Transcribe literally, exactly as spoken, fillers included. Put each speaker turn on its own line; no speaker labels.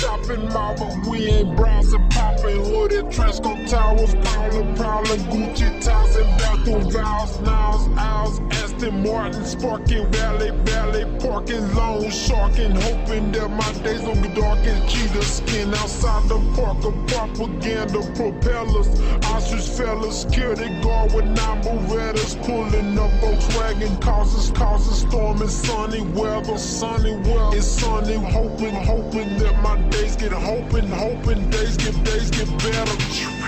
shopping mall, but we ain't browsing, popping hooded, Transco towers, prowling, prowling, Gucci towels and bathroom vows, nows, owls, Aston Martin, sparking, valet, valet, parking, loan, sharking, hoping that my days don't get dark as cheetah skin outside the park of propaganda propellers, ostrich fellas, security guard with nine Berettas, pulling up Volkswagen, causes, causes, storm and sunny weather, sunny weather, it's sunny, hoping, hoping that my days get, hoping, hoping days get, days get better.